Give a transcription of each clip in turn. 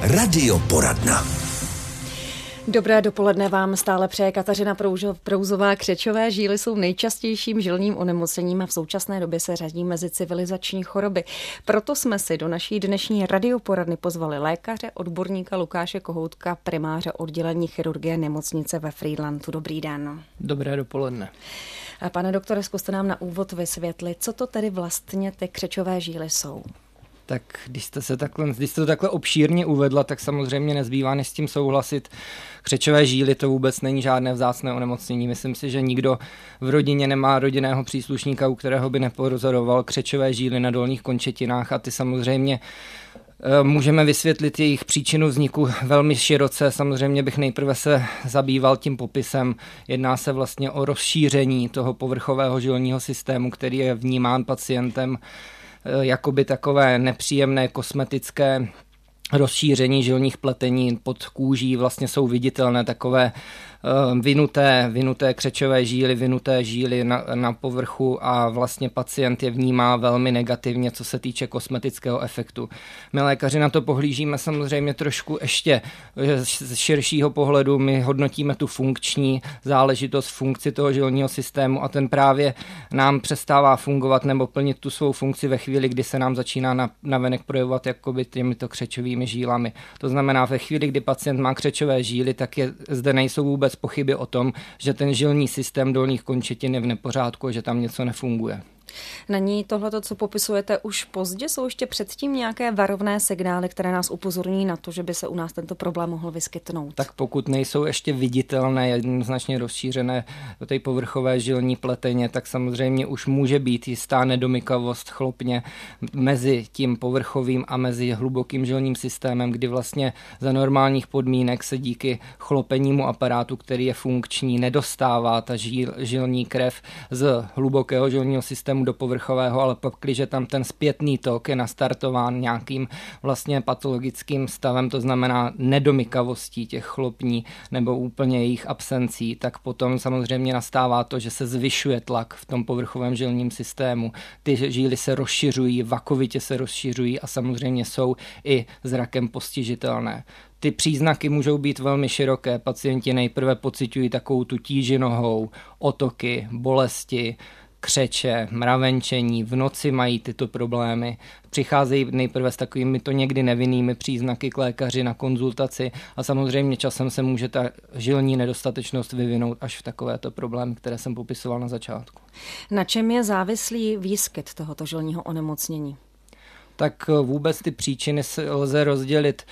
Radioporadna. Dobré dopoledne vám stále přeje Kateřina Prouzová. Křečové žíly jsou nejčastějším žilním onemocněním a v současné době se řadí mezi civilizační choroby. Proto jsme si do naší dnešní radioporadny pozvali lékaře, odborníka Lukáše Kohoutka, primáře oddělení chirurgie nemocnice ve Frýdlantu. Dobrý den. Dobré dopoledne. Pane doktore, zkuste nám na úvod vysvětlit, co to tedy vlastně ty křečové žíly jsou. Tak když jste to takhle obšírně uvedla, tak samozřejmě nezbývá než s tím souhlasit. Křečové žíly to vůbec není žádné vzácné onemocnění. Myslím si, že nikdo v rodině nemá rodinného příslušníka, u kterého by nepozoroval křečové žíly na dolních končetinách, a ty samozřejmě můžeme vysvětlit jejich příčinu vzniku velmi široce. Samozřejmě bych nejprve se zabýval tím popisem. Jedná se vlastně o rozšíření toho povrchového žilního systému, který je vnímán pacientem jakoby takové nepříjemné kosmetické rozšíření žilních pletení pod kůží. Vlastně jsou viditelné takové vinuté křečové žíly, vinuté žíly na povrchu, a vlastně pacient je vnímá velmi negativně, co se týče kosmetického efektu. My lékaři na to pohlížíme samozřejmě trošku ještě z širšího pohledu. My hodnotíme tu funkční záležitost, funkci toho žilního systému, a ten právě nám přestává fungovat nebo plnit tu svou funkci ve chvíli, kdy se nám začíná navenek projevovat jakoby těmito křečovými žílami. To znamená, ve chvíli, kdy pacient má křečové žíly, tak zde nejsou vůbec pochyby o tom, že ten žilní systém dolních končetin je v nepořádku, že tam něco nefunguje. Není tohleto, co popisujete, už pozdě? Jsou ještě předtím nějaké varovné signály, které nás upozorní na to, že by se u nás tento problém mohl vyskytnout? Tak pokud nejsou ještě viditelné, jednoznačně rozšířené do té povrchové žilní pleteně, tak samozřejmě už může být jistá nedomykavost chlopně mezi tím povrchovým a mezi hlubokým žilním systémem, kdy vlastně za normálních podmínek se díky chlopenímu aparátu, který je funkční, nedostává ta žilní krev z hlubokého žilního systému do povrchového, ale pak, když tam ten zpětný tok je nastartován nějakým vlastně patologickým stavem, to znamená nedomykavostí těch chlopní nebo úplně jejich absencí, tak potom samozřejmě nastává to, že se zvyšuje tlak v tom povrchovém žilním systému. Ty žíly se rozšiřují, vakovitě se rozšiřují a samozřejmě jsou i zrakem postižitelné. Ty příznaky můžou být velmi široké. Pacienti nejprve pociťují takovou tu tíži nohou, otoky, bolesti, křeče, mravenčení, v noci mají tyto problémy. Přicházejí nejprve s takovými to někdy nevinnými příznaky k lékaři na konzultaci a samozřejmě časem se může ta žilní nedostatečnost vyvinout až v takovéto problémy, které jsem popisoval na začátku. Na čem je závislý výskyt tohoto žilního onemocnění? Tak vůbec ty příčiny lze rozdělit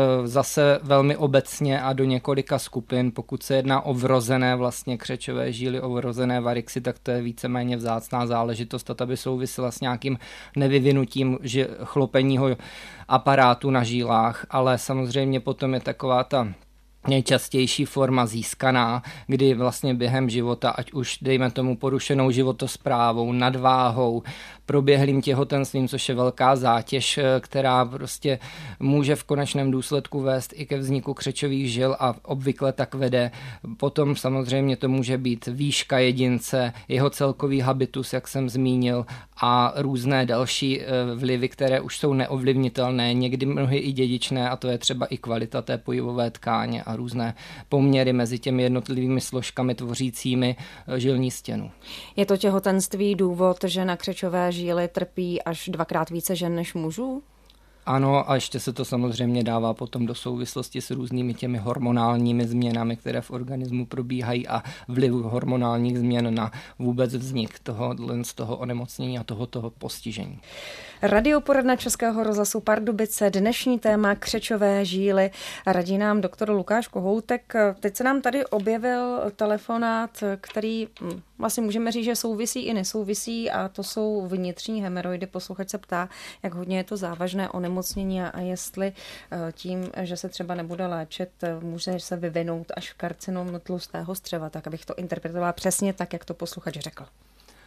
zase velmi obecně a do několika skupin. Pokud se jedná o vrozené vlastně křečové žíly, o vrozené varixy, tak to je víceméně vzácná záležitost a ta by souvisela s nějakým nevyvinutím chlopeního aparátu na žílách, ale samozřejmě potom je taková ta nejčastější forma získaná, kdy vlastně během života, ať už dejme tomu porušenou životosprávou, nadváhou, proběhlým těhotenstvím, což je velká zátěž, která prostě může v konečném důsledku vést i ke vzniku křečových žil a obvykle tak vede. Potom samozřejmě to může být výška jedince, jeho celkový habitus, jak jsem zmínil, a různé další vlivy, které už jsou neovlivnitelné, někdy mnohdy i dědičné, a to je třeba i kvalita té pojivové tkáně a různé poměry mezi těmi jednotlivými složkami tvořícími žilní stěnu. Je to těhotenství důvod, že na křečové žíly trpí až 2x více žen než mužů? Ano, a ještě se to samozřejmě dává potom do souvislosti s různými těmi hormonálními změnami, které v organismu probíhají, a vlivu hormonálních změn na vůbec vznik z toho onemocnění a toho postižení. Radioporadna Českého rozhlasu Pardubice, dnešní téma křečové žíly. Radí nám doktor Lukáš Kohoutek. Teď se nám tady objevil telefonát, který vlastně můžeme říct, že souvisí i nesouvisí, a to jsou vnitřní hemeroidy. Posluchač se ptá, jak hodně je to závažné onemocnění a jestli tím, že se třeba nebude léčit, může se vyvinout až karcinom tlustého střeva, tak abych to interpretovala přesně tak, jak to posluchač řekl.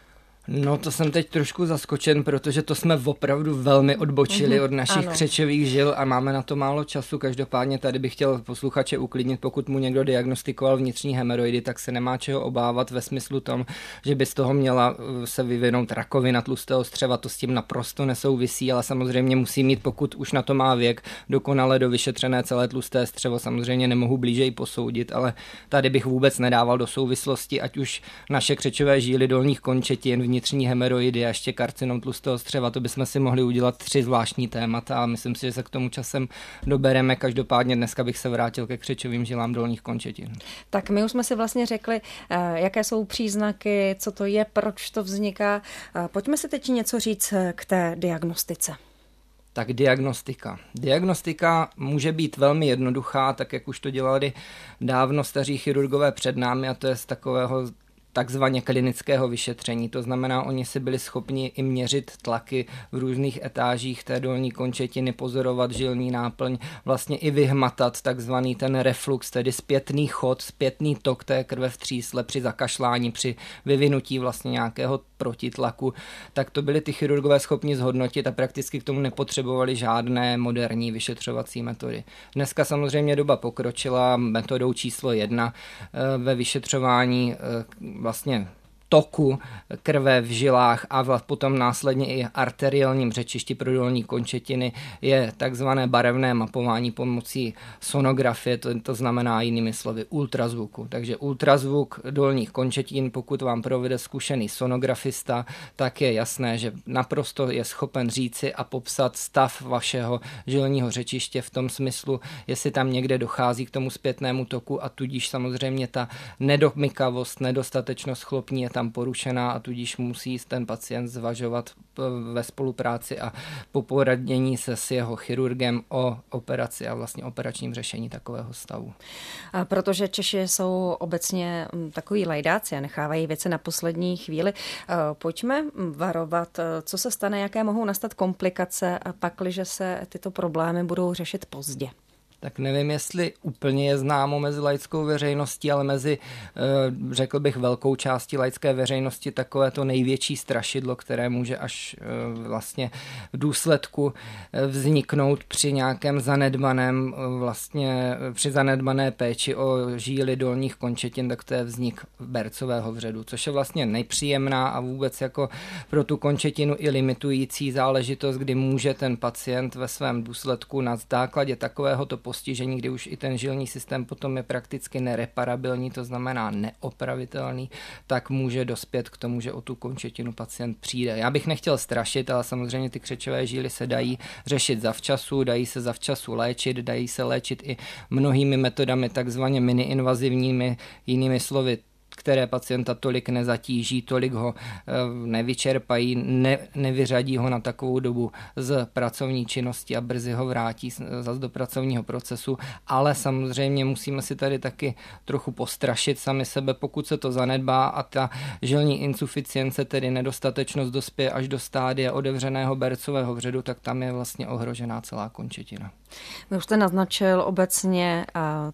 No to jsem teď trošku zaskočen, protože to jsme opravdu velmi odbočili od našich křečových žil a máme na to málo času. Každopádně tady bych chtěl posluchače uklidnit, pokud mu někdo diagnostikoval vnitřní hemoroidy, tak se nemá čeho obávat ve smyslu tom, že by z toho měla se vyvinout rakovina tlustého střeva, to s tím naprosto nesouvisí, ale samozřejmě musí mít, pokud už na to má věk, dokonale dovyšetřené celé tlusté střevo. Samozřejmě nemohu blíže posoudit, ale tady bych vůbec nedával do souvislosti, ať už naše křečové žíly dolních končetin, vnitřní hemoroidy a ještě karcinom tlustého střeva, to bychom si mohli udělat 3 zvláštní témata a myslím si, že se k tomu časem dobereme. Každopádně dneska bych se vrátil ke křečovým žilám dolních končetin. Tak my už jsme si vlastně řekli, jaké jsou příznaky, co to je, proč to vzniká. Pojďme si teď něco říct k té diagnostice. Tak diagnostika. Diagnostika může být velmi jednoduchá, tak jak už to dělali dávno staří chirurgové před námi, a to je z takového takzvaně klinického vyšetření. To znamená, oni si byli schopni i měřit tlaky v různých etážích té dolní končetiny, pozorovat žilní náplň, vlastně i vyhmatat takzvaný ten reflux, tedy zpětný chod, zpětný tok té krve v třísle při zakašlání, při vyvinutí vlastně nějakého protitlaku. Tak to byli ty chirurgové schopni zhodnotit a prakticky k tomu nepotřebovali žádné moderní vyšetřovací metody. Dneska samozřejmě doba pokročila, metodou číslo 1 ve vyšetřování vlastně toku krve v žilách a potom následně i arteriálním řečišti pro dolní končetiny je takzvané barevné mapování pomocí sonografie, to znamená jinými slovy ultrazvuku. Takže ultrazvuk dolních končetin, pokud vám provede zkušený sonografista, tak je jasné, že naprosto je schopen říci a popsat stav vašeho žilního řečiště v tom smyslu, jestli tam někde dochází k tomu zpětnému toku a tudíž samozřejmě ta nedomykavost, nedostatečnost chlopní je tam porušená a tudíž musí ten pacient zvažovat ve spolupráci a po poradění se s jeho chirurgem o operaci a vlastně operačním řešení takového stavu. A protože Češi jsou obecně takový lajdáci a nechávají věci na poslední chvíli, pojďme varovat, co se stane, jaké mohou nastat komplikace a pakliže se tyto problémy budou řešit pozdě. Tak nevím, jestli úplně je známo mezi laickou veřejností, ale mezi, řekl bych, velkou částí laické veřejnosti takové to největší strašidlo, které může až vlastně v důsledku vzniknout při nějakém zanedbaném, vlastně při zanedbané péči o žíly dolních končetin, tak to je vznik bercového vředu, což je vlastně nepříjemná a vůbec jako pro tu končetinu i limitující záležitost, kdy může ten pacient ve svém důsledku na základě takovéhoto postižení, kdy už i ten žilní systém potom je prakticky nereparabilní, to znamená neopravitelný, tak může dospět k tomu, že o tu končetinu pacient přijde. Já bych nechtěl strašit, ale samozřejmě ty křečové žíly se dají řešit zavčasu, dají se zavčasu léčit, dají se léčit i mnohými metodami takzvaně miniinvazivními, jinými slovy, které pacienta tolik nezatíží, tolik ho nevyčerpají, nevyřadí ho na takovou dobu z pracovní činnosti a brzy ho vrátí zase do pracovního procesu, ale samozřejmě musíme si tady taky trochu postrašit sami sebe, pokud se to zanedbá a ta žilní insuficience, tedy nedostatečnost, dospěje až do stádia otevřeného bercového vředu, tak tam je vlastně ohrožená celá končetina. Vy už jste naznačil obecně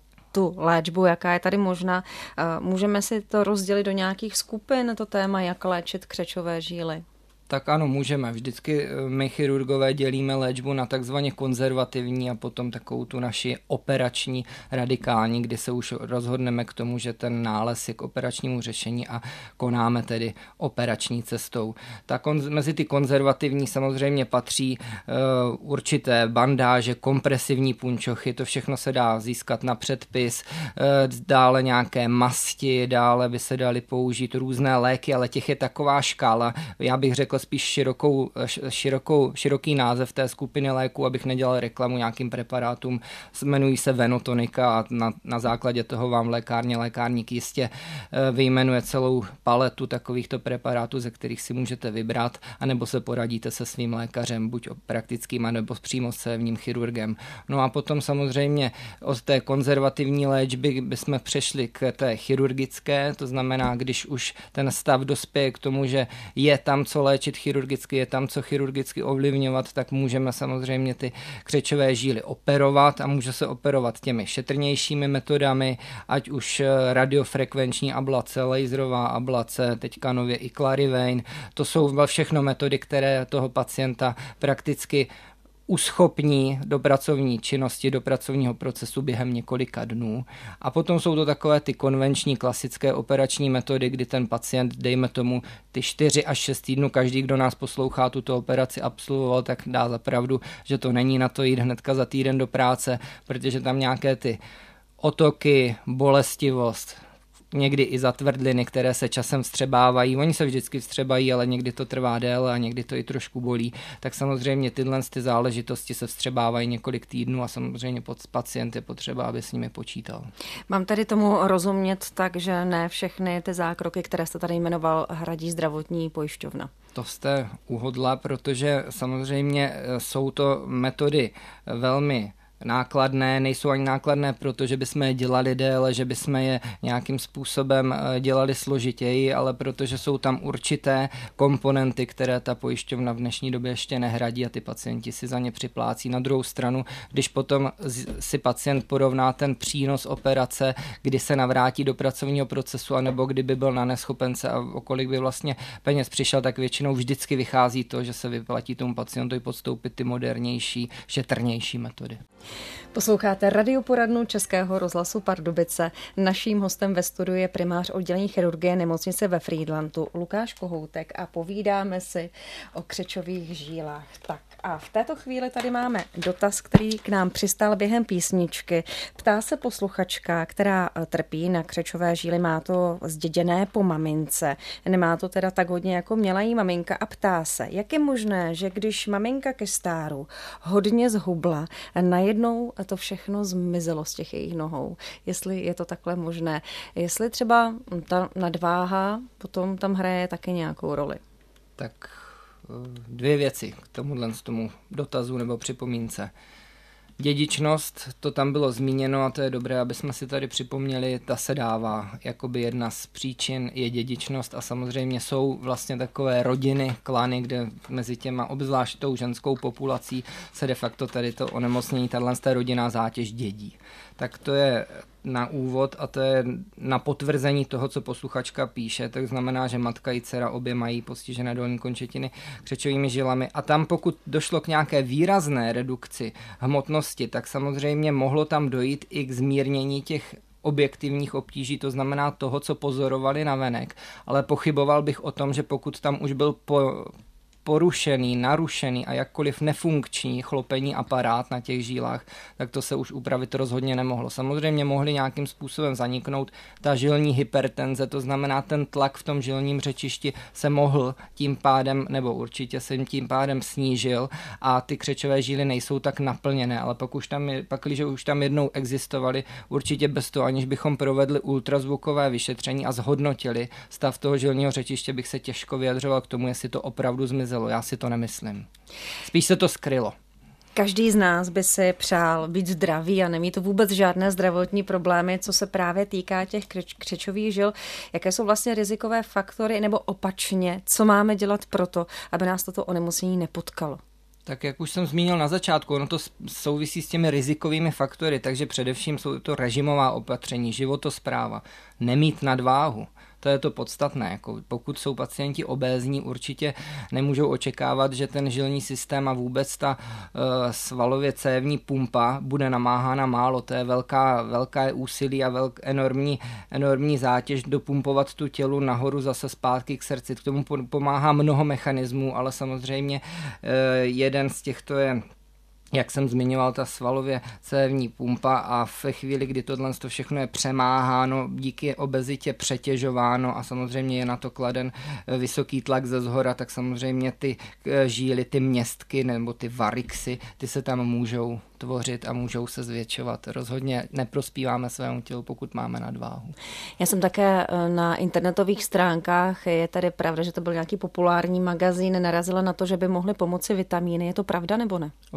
tu léčbu, jaká je tady možná. Můžeme si to rozdělit do nějakých skupin, to téma, jak léčit křečové žíly? Tak ano, můžeme. Vždycky my chirurgové dělíme léčbu na takzvaně konzervativní a potom takovou tu naši operační radikální, kdy se už rozhodneme k tomu, že ten nález je k operačnímu řešení a konáme tedy operační cestou. Tak mezi ty konzervativní samozřejmě patří určité bandáže, kompresivní punčochy, to všechno se dá získat na předpis, dále nějaké masti, dále by se daly použít různé léky, ale těch je taková škála. Já bych řekl spíš široký název té skupiny léků, abych nedělal reklamu nějakým preparátům. Jmenují se venotonika a na základě toho vám lékárník jistě vyjmenuje celou paletu takovýchto preparátů, ze kterých si můžete vybrat, anebo se poradíte se svým lékařem, buď praktickým, anebo přímo s cévním chirurgem. No a potom samozřejmě od té konzervativní léčby bychom přešli k té chirurgické, to znamená, když už ten stav dospěje k tomu, že je tam co léčit, léčit chirurgicky, je tam co chirurgicky ovlivňovat, tak můžeme samozřejmě ty křečové žíly operovat a může se operovat těmi šetrnějšími metodami, ať už radiofrekvenční ablace, laserová ablace, teďka nově i Clarivane. To jsou všechno metody, které toho pacienta prakticky uschopní do pracovní činnosti, do pracovního procesu během několika dnů. A potom jsou to takové ty konvenční klasické operační metody, kdy ten pacient, dejme tomu, ty 4 až 6 týdnů, každý, kdo nás poslouchá, tuto operaci absolvoval, tak dá za pravdu, že to není na to jít hnedka za týden do práce, protože tam nějaké ty otoky, bolestivost, někdy i zatvrdliny, které se časem vstřebávají. Oni se vždycky vstřebají, ale někdy to trvá déle a někdy to i trošku bolí. Tak samozřejmě tyhle ty záležitosti se vstřebávají několik týdnů a samozřejmě pacient je potřeba, aby s nimi počítal. Mám tady tomu rozumět tak, že ne všechny ty zákroky, které jste tady jmenoval, hradí zdravotní pojišťovna? To jste uhodla, protože samozřejmě jsou to metody velmi nákladné, nejsou ani nákladné, protože bychom je dělali déle, že bychom je nějakým způsobem dělali složitěji, ale protože jsou tam určité komponenty, které ta pojišťovna v dnešní době ještě nehradí a ty pacienti si za ně připlácí. Na druhou stranu, když potom si pacient porovná ten přínos operace, kdy se navrátí do pracovního procesu, anebo kdyby byl na neschopence a o kolik by vlastně peněz přišel, tak většinou vždycky vychází to, že se vyplatí tomu pacientovi podstoupit ty modernější, šetrnější metody. Posloucháte radioporadnu Českého rozhlasu Pardubice. Naším hostem ve studiu je primář oddělení chirurgie nemocnice ve Frýdlantu Lukáš Kohoutek a povídáme si o křečových žílách. Tak a v této chvíli tady máme dotaz, který k nám přistál během písničky. Ptá se posluchačka, která trpí na křečové žíly, má to zděděné po mamince. Nemá to teda tak hodně, jako měla jí maminka a ptá se, jak je možné, že když maminka ke stáru hodně zhubla, najednou to všechno zmizelo z těch jejich nohou. Jestli je to takhle možné. Jestli třeba ta nadváha potom tam hraje taky nějakou roli. Tak 2 věci k tomu dotazu nebo připomínce. Dědičnost, to tam bylo zmíněno a to je dobré, aby jsme si tady připomněli, ta se dává. Jakoby jedna z příčin je dědičnost a samozřejmě jsou vlastně takové rodiny, klany, kde mezi těma obzvlášť tou ženskou populací se de facto tady to onemocnění, tato rodinná zátěž dědí. Tak to je na úvod a to je na potvrzení toho, co posluchačka píše, tak znamená, že matka i dcera obě mají postižené dolní končetiny křečovými žilami a tam pokud došlo k nějaké výrazné redukci hmotnosti, tak samozřejmě mohlo tam dojít i k zmírnění těch objektivních obtíží, to znamená toho, co pozorovali navenek, ale pochyboval bych o tom, že pokud tam už byl porušený, narušený a jakkoliv nefunkční chlopení aparát na těch žílách, tak to se už upravit rozhodně nemohlo. Samozřejmě mohly nějakým způsobem zaniknout ta žilní hypertenze, to znamená ten tlak v tom žilním řečišti se mohl tím pádem, nebo určitě se tím pádem snížil a ty křečové žíly nejsou tak naplněné, ale pakliže už tam jednou existovaly, určitě bez toho, aniž bychom provedli ultrazvukové vyšetření a zhodnotili stav toho žilního řečiště, bych se těžko vyjadřoval k tomu, jestli to opravdu zmizelo. Já si to nemyslím. Spíš se to skrylo. Každý z nás by si přál být zdravý a nemít vůbec žádné zdravotní problémy, co se právě týká těch křečových žil. Jaké jsou vlastně rizikové faktory nebo opačně, co máme dělat proto, aby nás toto onemocnění nepotkalo? Tak jak už jsem zmínil na začátku, ono to souvisí s těmi rizikovými faktory, takže především jsou to režimová opatření, životospráva, nemít nadváhu. To je to podstatné. Jako pokud jsou pacienti obézní, určitě nemůžou očekávat, že ten žilní systém a vůbec ta svalově cévní pumpa bude namáhána málo. To je velké úsilí a enormní zátěž dopumpovat tu tělu nahoru zase zpátky k srdci. K tomu pomáhá mnoho mechanismů, ale samozřejmě jeden z těchto je, jak jsem zmiňoval, ta svalově cévní pumpa a ve chvíli, kdy tohle všechno je přemáháno, díky obezitě přetěžováno a samozřejmě je na to kladen vysoký tlak ze zhora, tak samozřejmě ty žíly, ty městky nebo ty varixy, ty se tam můžou tvořit a můžou se zvětšovat. Rozhodně neprospíváme svému tělu, pokud máme nadváhu. Já jsem také na internetových stránkách, je tady pravda, že to byl nějaký populární magazín, narazila na to, že by mohly pomoci vitamíny. Je to pravda nebo ne? O vitamínu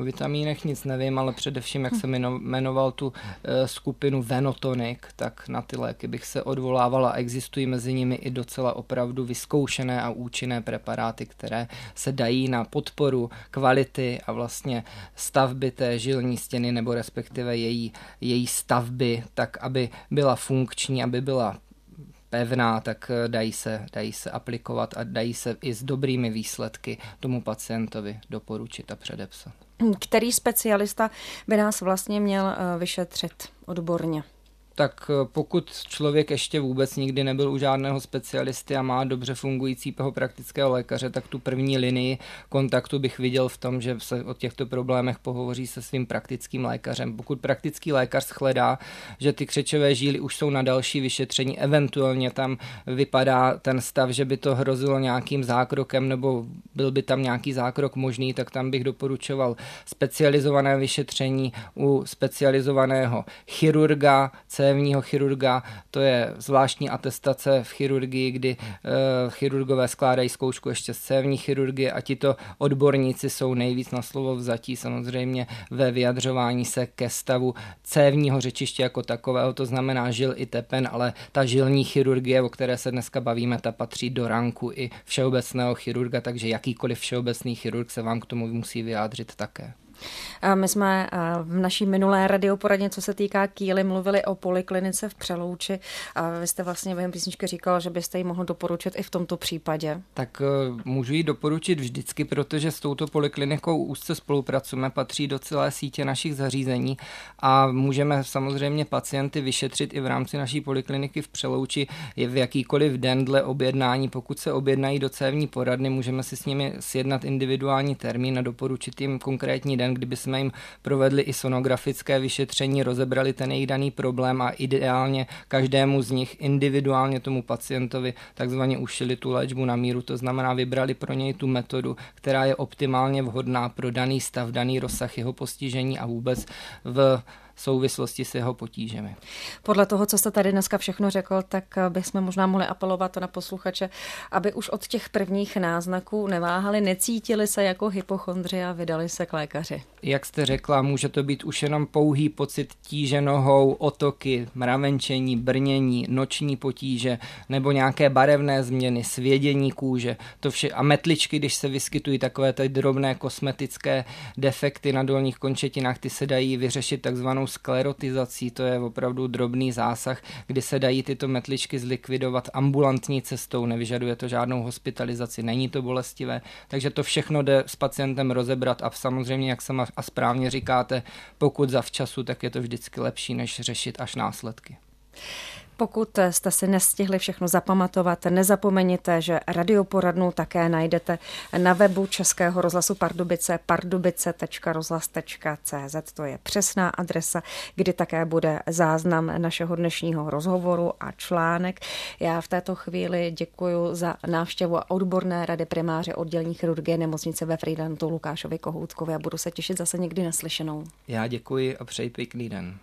vitamínech nic nevím, ale především, jak jsem jmenoval tu skupinu Venotonic, tak na ty léky bych se odvolával a existují mezi nimi i docela opravdu vyzkoušené a účinné preparáty, které se dají na podporu kvality a vlastně stavby té žilní stěny nebo respektive její stavby, tak aby byla funkční, aby byla pevná, tak dají se aplikovat a dají se i s dobrými výsledky tomu pacientovi doporučit a předepsat. Který specialista by nás vlastně měl vyšetřit odborně? Tak pokud člověk ještě vůbec nikdy nebyl u žádného specialisty a má dobře fungujícího praktického lékaře, tak tu první linii kontaktu bych viděl v tom, že se o těchto problémech pohovoří se svým praktickým lékařem. Pokud praktický lékař shledá, že ty křečové žíly už jsou na další vyšetření, eventuálně tam vypadá ten stav, že by to hrozilo nějakým zákrokem nebo byl by tam nějaký zákrok možný, tak tam bych doporučoval specializované vyšetření u specializovaného chirurga, cévního chirurga, to je zvláštní atestace v chirurgii, kdy chirurgové skládají zkoušku ještě z cévní chirurgie a tito odborníci jsou nejvíc na slovo vzatí samozřejmě ve vyjadřování se ke stavu cévního řečiště jako takového, to znamená žil i tepen, ale ta žilní chirurgie, o které se dneska bavíme, ta patří do ranku i všeobecného chirurga, takže jakýkoliv všeobecný chirurg se vám k tomu musí vyjádřit také. My jsme v naší minulé radioporadně, co se týká kýly, mluvili o poliklinice v Přelouči a vy jste vlastně během písničky říkal, že byste ji mohl doporučit i v tomto případě. Tak můžu ji doporučit vždycky, protože s touto poliklinikou úzce spolupracujeme, patří do celé sítě našich zařízení a můžeme samozřejmě pacienty vyšetřit i v rámci naší polikliniky v Přelouči v jakýkoliv den dle objednání. Pokud se objednají do cévní poradny, můžeme si s nimi sjednat individuální termín a doporučit jim konkrétní den, kdyby jsme jim provedli i sonografické vyšetření, rozebrali ten jejich daný problém a ideálně každému z nich individuálně tomu pacientovi takzvaně ušili tu léčbu na míru, to znamená vybrali pro něj tu metodu, která je optimálně vhodná pro daný stav, daný rozsah jeho postižení a vůbec v souvislosti s jeho potížemi. Podle toho, co jste tady dneska všechno řekl, tak bychom možná mohli apelovat na posluchače, aby už od těch prvních náznaků neváhali, necítili se jako hypochondři a vydali se k lékaři. Jak jste řekla, může to být už jenom pouhý pocit tíže nohou, otoky, mravenčení, brnění, noční potíže nebo nějaké barevné změny, svědění kůže, to vše a metličky, když se vyskytují takové ty drobné kosmetické defekty na dolních končetinách, ty se dají vyřešit takzvanou sklerotizací, to je opravdu drobný zásah, kdy se dají tyto metličky zlikvidovat ambulantní cestou, nevyžaduje to žádnou hospitalizaci, není to bolestivé, takže to všechno jde s pacientem rozebrat a samozřejmě, jak sama a správně říkáte, pokud zavčasu, tak je to vždycky lepší, než řešit až následky. Pokud jste si nestihli všechno zapamatovat, nezapomeňte, že radioporadnu také najdete na webu Českého rozhlasu Pardubice pardubice.rozhlas.cz. To je přesná adresa, kdy také bude záznam našeho dnešního rozhovoru a článek. Já v této chvíli děkuji za návštěvu a odborné rady primáře oddělení chirurgie nemocnice ve Frýdlantu Lukášovi Kohoutkovi a budu se těšit zase někdy naslyšenou. Já děkuji a přeji pěkný den.